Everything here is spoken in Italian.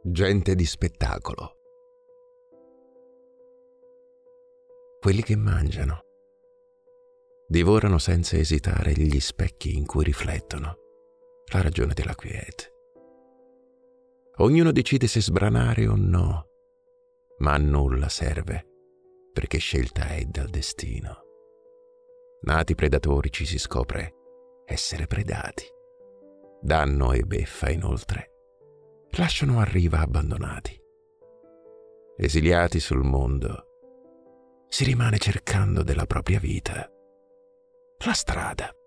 gente di spettacolo. Quelli che mangiano. Divorano senza esitare gli specchi in cui riflettono la ragione della quiete. Ognuno decide se sbranare o no, ma a nulla serve, perché scelta è dal destino. Nati predatori ci si scopre essere predati. Danno e beffa, inoltre, lasciano a riva abbandonati. Esiliati sul mondo, si rimane cercando della propria vita la strada.